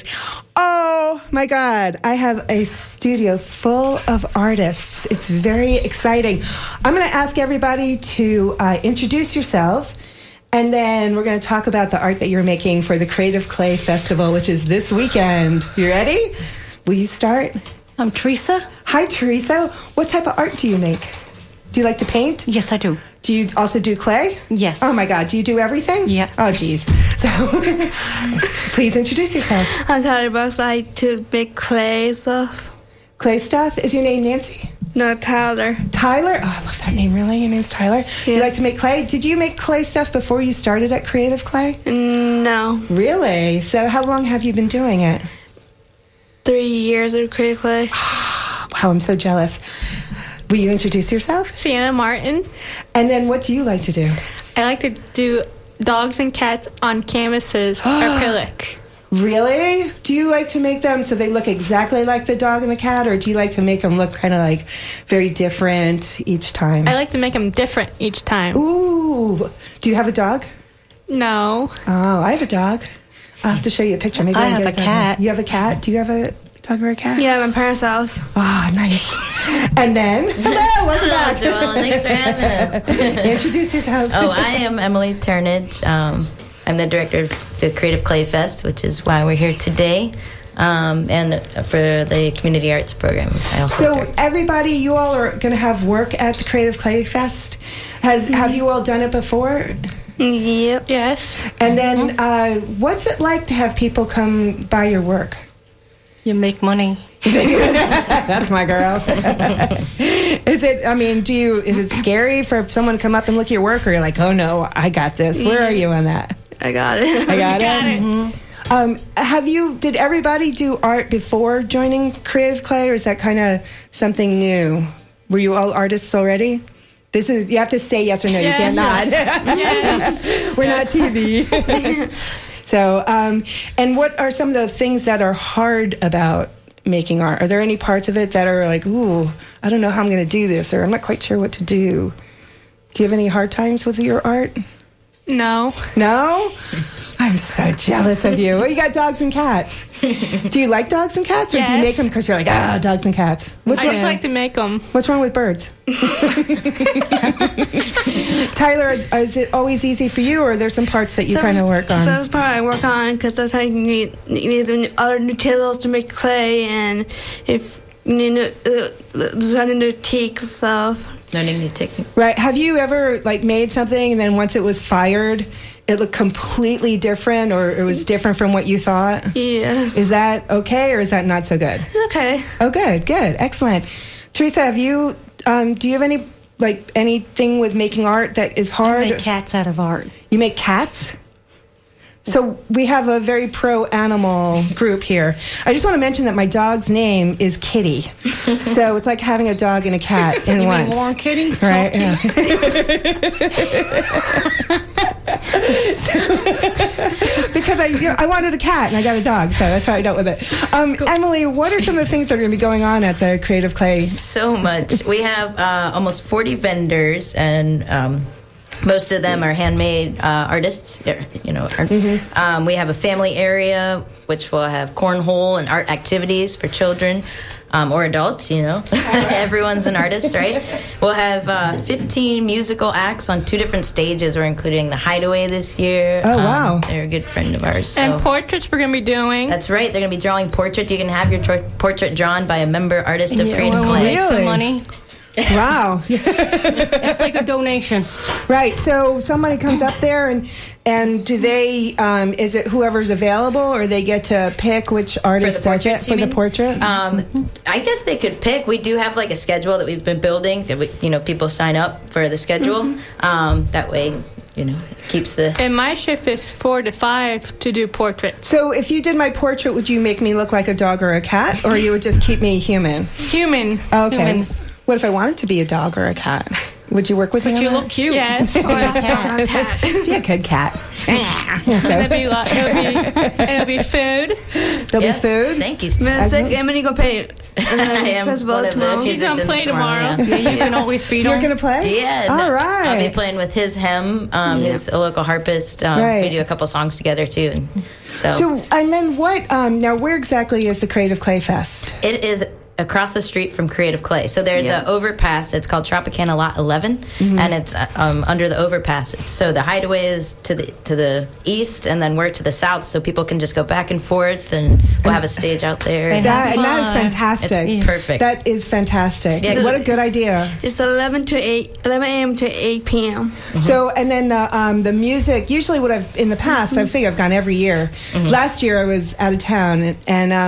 Speaker 2: Oh my God, I have a studio full of artists. It's very exciting. I'm going to ask everybody to introduce yourselves, and then we're going to talk about the art that you're making for the Creative Clay Festival, which is this weekend. You ready? Will you start?
Speaker 4: I'm Teresa.
Speaker 2: Hi, Teresa. What type of art do you make? Do you like to paint?
Speaker 4: Yes, I do.
Speaker 2: Do you also do clay?
Speaker 4: Yes.
Speaker 2: Oh my God, do you do everything?
Speaker 4: Yeah.
Speaker 2: Oh geez. So, please introduce yourself.
Speaker 5: I'm Tyler Bucks. I like to make clay stuff.
Speaker 2: Clay stuff. Is your name Nancy?
Speaker 5: No, Tyler.
Speaker 2: Tyler? Oh, I love that name, really. Your name's Tyler.
Speaker 5: Yeah.
Speaker 2: You like to make clay? Did you make clay stuff before you started at Creative Clay?
Speaker 5: No.
Speaker 2: Really? So how long have you been doing it?
Speaker 5: 3 years of creative clay.
Speaker 2: Wow, I'm so jealous. Will you introduce yourself?
Speaker 6: Sienna Martin.
Speaker 2: And then what do you like to do?
Speaker 6: I like to do dogs and cats on canvases or acrylic.
Speaker 2: Really? Do you like to make them so they look exactly like the dog and the cat, or do you like to make them look kind of like very different each time?
Speaker 6: I like to make them different each time.
Speaker 2: Ooh. Do you have a dog?
Speaker 6: No.
Speaker 2: Oh, I have a dog. I'll have to show you a picture. Maybe
Speaker 4: I
Speaker 2: can
Speaker 4: have
Speaker 2: get
Speaker 4: a cat.
Speaker 2: You have a cat? Do you have a dog or a cat?
Speaker 5: Yeah, at my parents' house.
Speaker 2: Oh, nice. And then, hello, welcome
Speaker 7: Hello,
Speaker 2: back.
Speaker 7: Joelle. Thanks for having us.
Speaker 2: Introduce yourself.
Speaker 7: Oh, I am Emily Turnage. I'm the director of the Creative Clay Fest, which is why we're here today. and for the community arts program. I also
Speaker 2: So
Speaker 7: direct.
Speaker 2: everybody, you all are going to have work at the Creative Clay Fest. Have you all done it before?
Speaker 5: Yep.
Speaker 6: Yes.
Speaker 2: And then, what's it like to have people come buy your work?
Speaker 4: You make money.
Speaker 2: That's my girl. Is it? I mean, is it scary for someone to come up and look at your work, or you're like, oh no, I got this? Where are you on that?
Speaker 5: I got it.
Speaker 2: I got
Speaker 6: Got
Speaker 2: it.
Speaker 6: it.
Speaker 2: Did everybody do art before joining Creative Clay, or is that kind of something new? Were you all artists already? You have to say yes or no.
Speaker 6: Yes.
Speaker 2: You can't nod.
Speaker 6: Yes.
Speaker 2: We're not TV. So, and what are some of the things that are hard about making art? Are there any parts of it that are like, ooh, I don't know how I'm going to do this, or I'm not quite sure what to do? Do you have any hard times with your art?
Speaker 6: No.
Speaker 2: No? I'm so jealous of you. Well, you got dogs and cats. Do you like dogs and cats, or do you
Speaker 6: Yes.
Speaker 2: make them because you're like, dogs and cats?
Speaker 6: I just like to make them.
Speaker 2: What's wrong with birds? Tyler, is it always easy for you, or are there some parts that you kind of work on?
Speaker 5: Some part I work on because sometimes you need other materials to make clay, and if you need learning new techniques and stuff.
Speaker 7: Learning new techniques.
Speaker 2: Right. Have you ever made something and then once it was fired, it looked completely different, or it was different from what you thought?
Speaker 5: Yes.
Speaker 2: Is that okay, or is that not so good?
Speaker 5: It's okay.
Speaker 2: Oh, good, excellent. Teresa, have you? Do you have any anything with making art that is hard?
Speaker 4: I make cats out of art.
Speaker 2: You make cats? So we have a very pro-animal group here. I just want to mention that my dog's name is Kitty. So it's like having a dog and a cat in
Speaker 4: You
Speaker 2: once.
Speaker 4: mean Warren Kitty?
Speaker 2: Right.
Speaker 4: So cute.
Speaker 2: Because I wanted a cat and I got a dog, so that's how I dealt with it. Emily, what are some of the things that are going to be going on at the Creative Clay?
Speaker 7: So much. We have almost 40 vendors, and most of them are handmade artists. We have a family area, which will have cornhole and art activities for children or adults. Everyone's an artist, right? We'll have 15 musical acts on 2 different stages. We're including the Hideaway this year.
Speaker 2: Oh, wow.
Speaker 7: They're a good friend of ours. So.
Speaker 6: And portraits we're going to be doing.
Speaker 7: That's right. They're going to be drawing portraits. You can have your portrait drawn by a member artist of
Speaker 4: Yeah,
Speaker 7: Creative
Speaker 4: we'll
Speaker 7: Clay.
Speaker 4: make
Speaker 2: Really?
Speaker 4: some money.
Speaker 2: Wow.
Speaker 4: It's like a donation.
Speaker 2: Right. So somebody comes up there and do they, is it whoever's available, or they get to pick which artist does it
Speaker 7: portraits, you
Speaker 2: for the
Speaker 7: mean?
Speaker 2: portrait?
Speaker 7: I guess they could pick. We do have a schedule that we've been building. That people sign up for the schedule. That way, it keeps the.
Speaker 6: And my shift is 4 to 5 to do portraits.
Speaker 2: So if you did my portrait, would you make me look like a dog or a cat, or you would just keep me human?
Speaker 6: Human.
Speaker 2: Okay.
Speaker 4: Human.
Speaker 2: What if I wanted to be a dog or a cat? Would you work with me
Speaker 4: But
Speaker 2: on
Speaker 4: you
Speaker 2: that?
Speaker 4: look cute.
Speaker 6: Yes.
Speaker 5: Or a cat.
Speaker 2: Yeah, good cat.
Speaker 6: And it'll be food.
Speaker 2: There'll
Speaker 7: Yeah.
Speaker 2: be food.
Speaker 7: Thank you.
Speaker 5: Miss Emily gonna play.
Speaker 7: I am one of the
Speaker 6: He's gonna
Speaker 7: musicians
Speaker 6: play tomorrow.
Speaker 7: yeah.
Speaker 4: Yeah, you can always feed
Speaker 2: You're
Speaker 4: them.
Speaker 2: going to play?
Speaker 7: Yeah,
Speaker 2: All right.
Speaker 7: I'll be playing with his Hem, who's a local harpist.
Speaker 2: Right.
Speaker 7: We do a couple songs together too, and
Speaker 2: So, and then what, now where exactly is the Creative Clay Fest?
Speaker 7: it is across the street from Creative Clay. So there's an overpass. It's called Tropicana Lot 11, and it's under the overpass. So the Hideaway is to the east, and then we're to the south, so people can just go back and forth, and we'll have a stage out there.
Speaker 4: And
Speaker 2: That is
Speaker 4: fun.
Speaker 2: fantastic.
Speaker 7: It's perfect.
Speaker 2: That is fantastic.
Speaker 7: Yeah, 'cause
Speaker 2: What a good idea.
Speaker 5: It's 11 a.m. to 8 p.m.
Speaker 2: So, and then the music. Usually, what I've in the past, I think I've gone every year. Last year, I was out of town,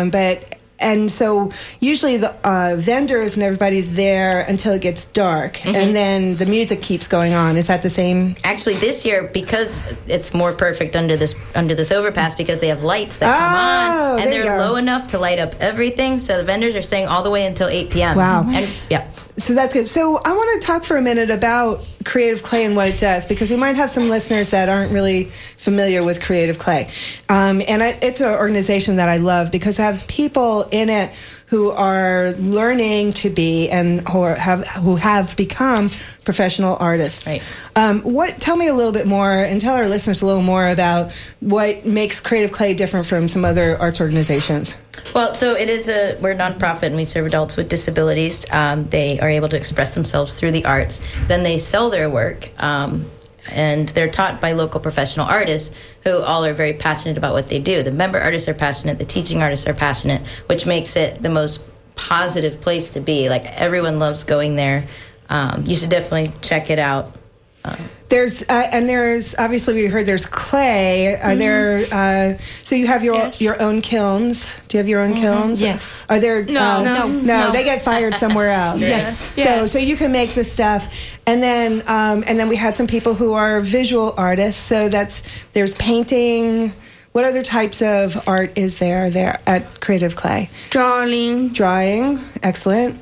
Speaker 2: and so usually the vendors and everybody's there until it gets dark, and then the music keeps going on. Is that the same?
Speaker 7: Actually, this year, because it's more perfect under this overpass, because they have lights that come
Speaker 2: Oh,
Speaker 7: on, and
Speaker 2: there you
Speaker 7: they're
Speaker 2: go.
Speaker 7: low enough to light up everything. So the vendors are staying all the way until 8 p.m.
Speaker 2: Wow.
Speaker 7: And yeah.
Speaker 2: So that's good. So I want to talk for a minute about Creative Clay and what it does, because we might have some listeners that aren't really familiar with Creative Clay. It's an organization that I love because it has people in it who are learning to be and who have become professional artists.
Speaker 7: Right.
Speaker 2: Tell me a little bit more, and tell our listeners a little more about what makes Creative Clay different from some other arts organizations.
Speaker 7: Well, so we're a nonprofit, and we serve adults with disabilities. They are able to express themselves through the arts. Then they sell their work and they're taught by local professional artists who all are very passionate about what they do. The member artists are passionate, the teaching artists are passionate, which makes it the most positive place to be. Like, everyone loves going there. You should definitely check it out.
Speaker 2: There's obviously we heard there's clay. Are there? So you have your own kilns. Do you have your own kilns?
Speaker 4: Yes.
Speaker 2: Are there?
Speaker 4: No.
Speaker 2: They get fired somewhere else.
Speaker 4: Yes.
Speaker 2: So you can make the stuff, and then we had some people who are visual artists. So there's painting. What other types of art is there at Creative Clay? Drawing. Excellent.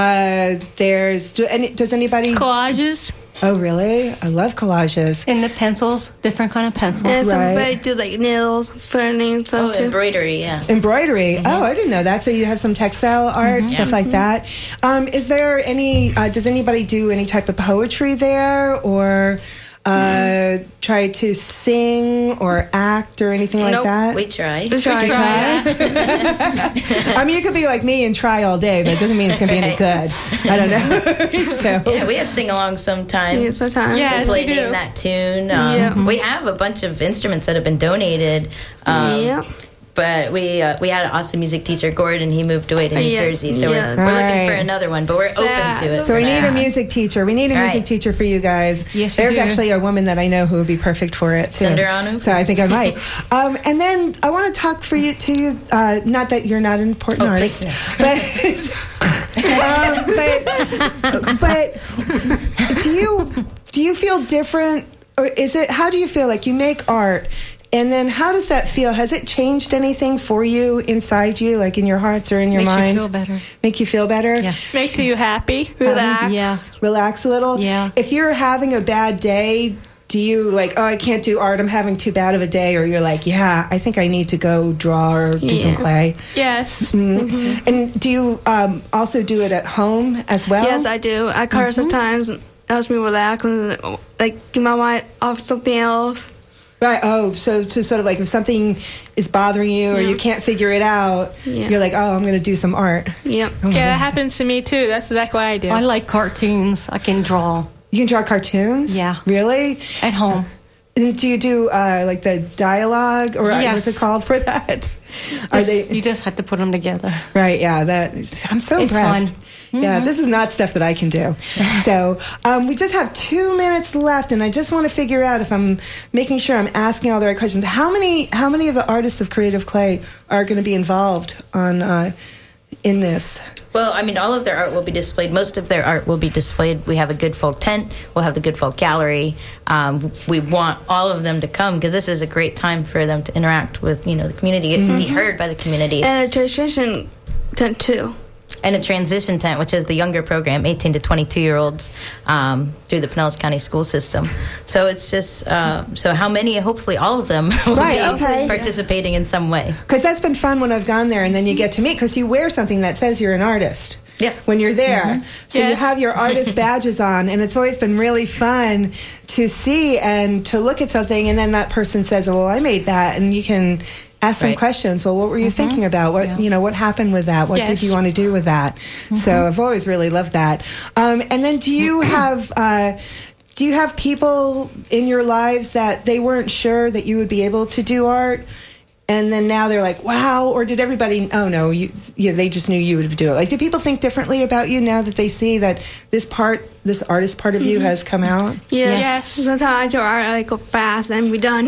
Speaker 2: Does anybody?
Speaker 6: Collages.
Speaker 2: Oh, really? I love collages.
Speaker 4: And the pencils, different kind of pencils.
Speaker 5: And
Speaker 2: Right.
Speaker 5: somebody do like nails, furning and stuff too.
Speaker 7: Embroidery, yeah.
Speaker 2: Embroidery. Oh, I didn't know that. So you have some textile art, stuff like that. Is there any? Does anybody do any type of poetry there, or try to sing or act or anything like
Speaker 5: Nope.
Speaker 2: that?
Speaker 7: We try.
Speaker 2: I mean, you could be like me and try all day, but it doesn't mean it's going to be any good. I don't know. So
Speaker 7: Yeah, we have sing-alongs sometimes.
Speaker 5: Yeah, sometimes.
Speaker 6: Yeah.
Speaker 7: We
Speaker 6: Yes,
Speaker 7: play
Speaker 6: we do.
Speaker 7: Name That Tune.
Speaker 5: Yeah.
Speaker 7: We have a bunch of instruments that have been donated.
Speaker 5: Yeah.
Speaker 7: But we had an awesome music teacher, Gordon. He moved away to New
Speaker 5: Yeah.
Speaker 7: Jersey, so
Speaker 5: Yeah.
Speaker 7: we're looking for
Speaker 2: Nice.
Speaker 7: another one. But we're
Speaker 5: Sad.
Speaker 7: open to it.
Speaker 2: So we need a music teacher. We need a music
Speaker 7: Right.
Speaker 2: teacher for you guys.
Speaker 4: Yes, you
Speaker 2: There's
Speaker 4: do.
Speaker 2: actually a woman that I know who would be perfect for it too.
Speaker 7: Cinderano?
Speaker 2: So I think I might. And then I want to talk to you. Not that you're not an important
Speaker 7: Oh,
Speaker 2: artist,
Speaker 7: please
Speaker 2: but do you feel different, or is it? How do you feel? Like, you make art, and then how does that feel? Has it changed anything for you inside you, like in your hearts or in your
Speaker 4: Makes you
Speaker 2: minds?
Speaker 4: feel better.
Speaker 2: Make you feel better?
Speaker 4: Yeah.
Speaker 6: Makes you happy.
Speaker 5: Relax.
Speaker 4: Yeah.
Speaker 2: Relax a little?
Speaker 4: Yeah.
Speaker 2: If you're having a bad day, do you like, oh, I can't do art, I'm having too bad of a day? Or you're like, yeah, I think I need to go draw or do some
Speaker 5: Yeah.
Speaker 2: clay?
Speaker 6: Yes.
Speaker 2: And do you also do it at home as well?
Speaker 5: Yes, I do. I color sometimes. Helps me relax and like get my mind off something else.
Speaker 2: Right. Oh, so to sort of like, if something is bothering you or
Speaker 5: Yeah.
Speaker 2: you can't figure it out,
Speaker 5: Yeah.
Speaker 2: you're like, oh, I'm going to do some art.
Speaker 5: Yep.
Speaker 2: Oh my
Speaker 6: Yeah, that
Speaker 2: God.
Speaker 6: happens to me too. That's exactly what I do.
Speaker 4: I like cartoons. I can draw
Speaker 2: You can draw cartoons?
Speaker 4: Yeah.
Speaker 2: Really?
Speaker 4: at home.
Speaker 2: And do you do like the dialogue, or
Speaker 4: Yes.
Speaker 2: what's it called for that? Are
Speaker 4: You just have to put them together.
Speaker 2: Right, yeah. I'm so
Speaker 4: It's
Speaker 2: impressed.
Speaker 4: fun.
Speaker 2: Yeah, this is not stuff that I can do. So we just have 2 minutes left, and I just want to figure out if I'm making sure I'm asking all the right questions. How many of the artists of Creative Clay are going to be involved in this?
Speaker 7: Well, I mean, all of their art will be displayed. Most of their art will be displayed. We have a Good Folk tent. We'll have the Good Folk gallery. We want all of them to come because this is a great time for them to interact with, the community, and be heard by the community.
Speaker 5: And a transition tent too.
Speaker 7: And a transition tent, which is the younger program, 18 to 22-year-olds, through the Pinellas County school system. So it's just, so how many, hopefully all of them will
Speaker 2: Right,
Speaker 7: be
Speaker 2: okay.
Speaker 7: participating in some way.
Speaker 2: Because that's been fun when I've gone there, and then you get to meet, because you wear something that says you're an artist.
Speaker 7: Yeah.
Speaker 2: When you're there. So you
Speaker 6: Yes.
Speaker 2: have your artist badges on, and it's always been really fun to see and to look at something, and then that person says, well, I made that, and you can ask them
Speaker 7: Right.
Speaker 2: questions. Well, what were you thinking about? What what happened with that? What did
Speaker 6: Yes.
Speaker 2: you want to do with that? So I've always really loved that. And then do you have people in your lives that they weren't sure that you would be able to do art, and then now they're like, wow? Or did everybody, oh no, they just knew you would do it? Like, do people think differently about you now that they see that this artist part of you has come out?
Speaker 5: Yes.
Speaker 6: Yes.
Speaker 5: Sometimes I do art, I go fast and be done.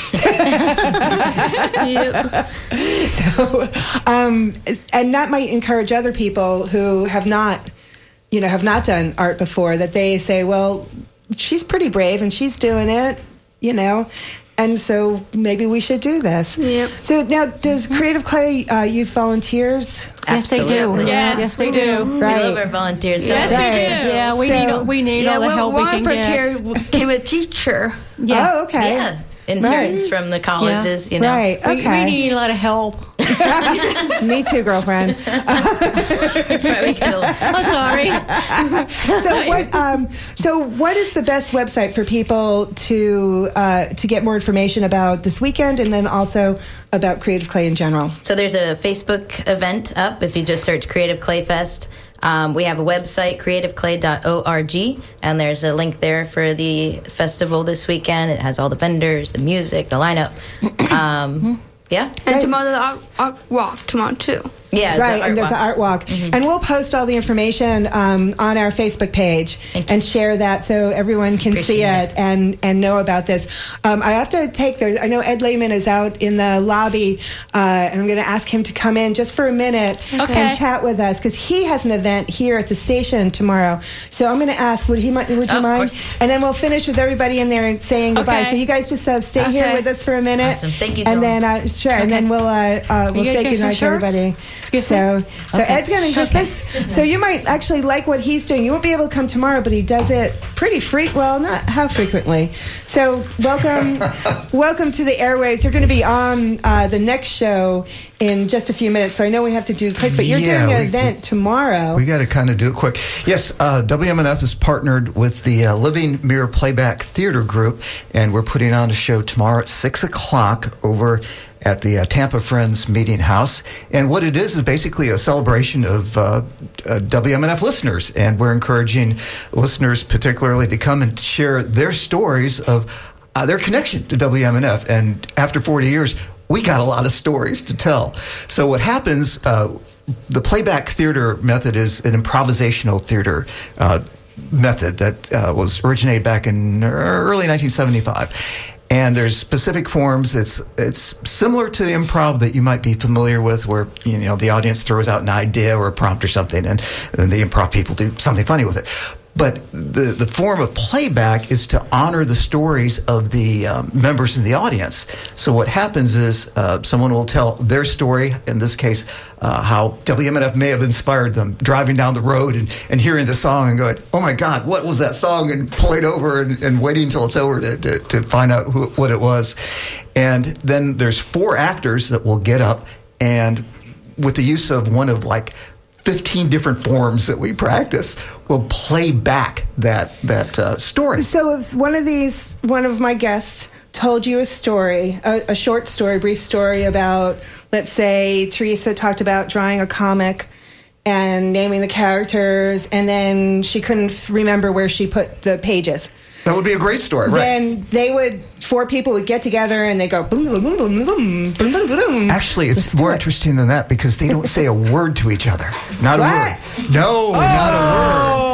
Speaker 5: Yep.
Speaker 2: So, and that might encourage other people who have not done art before, that they say, well, she's pretty brave and she's doing it, and so maybe we should do this.
Speaker 5: Yep.
Speaker 2: So now, does Creative Clay use volunteers?
Speaker 4: Yes, they do.
Speaker 7: Absolutely.
Speaker 6: Yes, we do.
Speaker 7: We
Speaker 2: Right.
Speaker 7: love our volunteers,
Speaker 6: Yes,
Speaker 7: don't we?
Speaker 6: we
Speaker 2: Right.
Speaker 6: do.
Speaker 4: Yeah,
Speaker 2: So-
Speaker 4: we need all the help we can
Speaker 5: one
Speaker 4: get.
Speaker 5: became a teacher.
Speaker 4: Yeah.
Speaker 2: Oh, okay.
Speaker 7: Yeah. Interns
Speaker 2: Right.
Speaker 7: from the colleges,
Speaker 2: Right.
Speaker 4: We
Speaker 2: Okay.
Speaker 4: need a lot of help.
Speaker 2: Me too, girlfriend.
Speaker 7: That's why we get along.
Speaker 4: I'm sorry.
Speaker 2: So what is the best website for people to get more information about this weekend, and then also about Creative Clay in general?
Speaker 7: So there's a Facebook event up if you just search Creative Clay Fest. We have a website, creativeclay.org, and there's a link there for the festival this weekend. It has all the vendors, the music, the lineup. Yeah.
Speaker 5: And tomorrow the art walk tomorrow too.
Speaker 7: Yeah,
Speaker 2: Right, and there's an art walk. And we'll post all the information on our Facebook page and share that so everyone can see it and know about this. I have to I know Ed Lehman is out in the lobby, and I'm going to ask him to come in just for a minute and chat with us because he has an event here at the station tomorrow. So I'm going to ask, would you mind?
Speaker 7: Course.
Speaker 2: And then we'll finish with everybody in there and saying goodbye. So you guys just stay here with us for a minute.
Speaker 7: Awesome. Thank you,
Speaker 2: And then, and then we'll say goodnight to everybody. So Ed's going to get this. So you might actually like what he's doing. You won't be able to come tomorrow, but he does it pretty not how frequently. So welcome to the airwaves. You're going to be on the next show in just a few minutes. So I know we have to do quick, but you're doing an event tomorrow.
Speaker 8: We got to kind of do it quick. Yes, WMNF is partnered with the Living Mirror Playback Theater Group, and we're putting on a show tomorrow at 6 o'clock over at the Tampa Friends Meeting House. And what it is basically a celebration of WMNF listeners. And we're encouraging listeners particularly to come and share their stories of their connection to WMNF. And after 40 years, we got a lot of stories to tell. So what happens, the playback theater method is an improvisational theater method that was originated back in early 1975. And there's specific forms. It's similar to improv that you might be familiar with, where the audience throws out an idea or a prompt or something, and the improv people do something funny with it. But the form of playback is to honor the stories of the members in the audience. So what happens is someone will tell their story, in this case, how WMNF may have inspired them, driving down the road and hearing the song and going, oh my God, what was that song? And pull it over and waiting until it's over to find out what it was. And then there's 4 actors that will get up, and with the use of one of 15 different forms that we practice, will play back that story.
Speaker 2: So if one of my guests told you a story, a short story, brief story about, let's say, Teresa talked about drawing a comic and naming the characters, and then she couldn't remember where she put the pages.
Speaker 8: That would be a great story, right?
Speaker 2: Then 4 people would get together and they go boom, boom, boom, boom, boom, boom, boom, boom.
Speaker 8: Actually, it's more interesting than that because they don't say a word to each other. Not a word. No, not a word.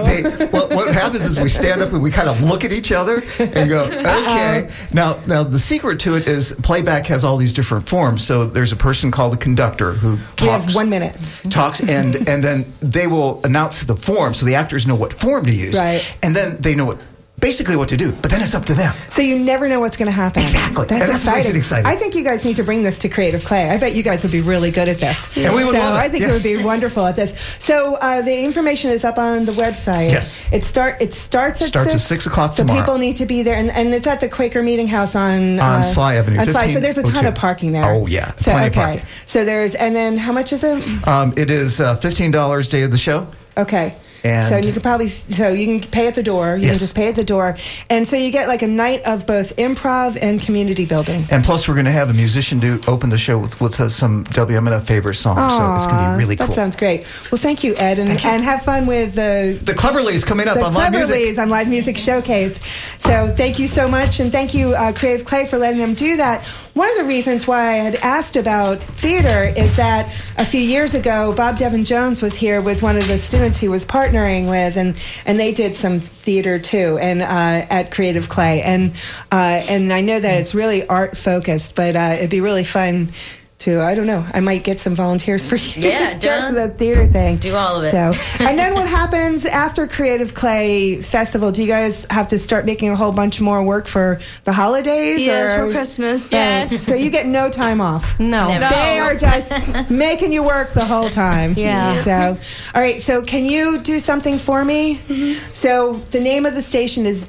Speaker 8: What happens is we stand up and we kind of look at each other and go, okay. Now the secret to it is playback has all these different forms. So there's a person called the conductor who talks.
Speaker 2: We have 1 minute.
Speaker 8: Talks, and then they will announce the form so the actors know what form to use.
Speaker 2: Right.
Speaker 8: And then they know basically what to do, but then it's up to them.
Speaker 2: So you never know what's going to happen.
Speaker 8: Exactly.
Speaker 2: That's
Speaker 8: what makes it exciting.
Speaker 2: I think you guys need to bring this to Creative Clay. I bet you guys would be really good at this.
Speaker 8: And we would love it.
Speaker 2: I think you would be wonderful at this. So the information is up on the website.
Speaker 8: Yes.
Speaker 2: It starts at 6.
Speaker 8: Starts at 6 o'clock tomorrow.
Speaker 2: So people need to be there, and it's at the Quaker Meeting House on
Speaker 8: Sly Avenue.
Speaker 2: On Sly. So there's a ton of parking there.
Speaker 8: Oh yeah.
Speaker 2: So
Speaker 8: plenty of parking.
Speaker 2: So and then how much is it?
Speaker 8: It is $15 day of the show.
Speaker 2: Okay.
Speaker 8: And
Speaker 2: so you can pay at the door. You can just pay at the door, and so you get a night of both improv and community building.
Speaker 8: And plus, we're going to have a musician open the show with some WMNF favorite songs. So it's going to be really cool.
Speaker 2: That sounds great. Well, thank you, Ed, and have fun with the
Speaker 8: Cleverlys coming up on Live Music.
Speaker 2: The Cleverlys on Live Music Showcase. So thank you so much, and thank you, Creative Clay, for letting them do that. One of the reasons why I had asked about theater is that a few years ago, Bob Devin Jones was here with one of the students he was partnering with, and they did some theater too, and at Creative Clay, and I know that it's really art focused, but it'd be really fun to, I don't know, I might get some volunteers for you.
Speaker 7: Yeah, John.
Speaker 2: The theater thing.
Speaker 7: Do all of it.
Speaker 2: So, and then what happens after Creative Clay Festival? Do you guys have to start making a whole bunch more work for the holidays?
Speaker 5: Yes, for Christmas.
Speaker 6: Yes.
Speaker 2: So you get no time off.
Speaker 4: No.
Speaker 7: Never.
Speaker 2: They are just making you work the whole time.
Speaker 4: Yeah.
Speaker 2: So, all right. So, can you do something for me? Mm-hmm. So, the name of the station is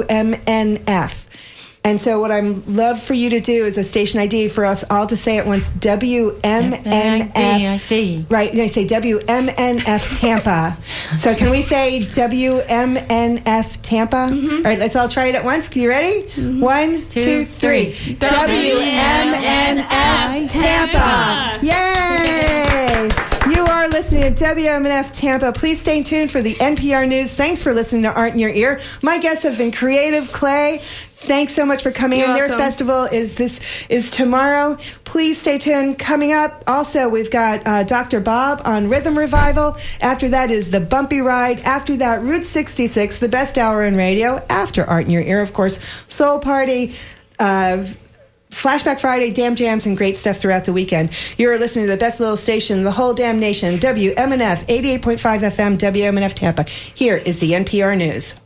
Speaker 2: WMNF. And so what I'd love for you to do is a station ID for us all to say it once, WMNF. Right, no, say WMNF Tampa. So can we say WMNF Tampa? Mm-hmm. All right, let's all try it at once. You ready? Mm-hmm. 1, 2, 3. WMNF Tampa. Yay! You are listening to WMNF Tampa. Please stay tuned for the NPR News. Thanks for listening to Art in Your Ear. My guests have been Creative Clay. Thanks so much for coming in. Their festival is tomorrow. Please stay tuned. Coming up, also, we've got Dr. Bob on Rhythm Revival. After that is The Bumpy Ride. After that, Route 66, the best hour in radio. After Art in Your Ear, of course, Soul Party, Flashback Friday, Damn Jams, and great stuff throughout the weekend. You're listening to the best little station in the whole damn nation, WMNF 88.5 FM, WMNF Tampa. Here is the NPR News.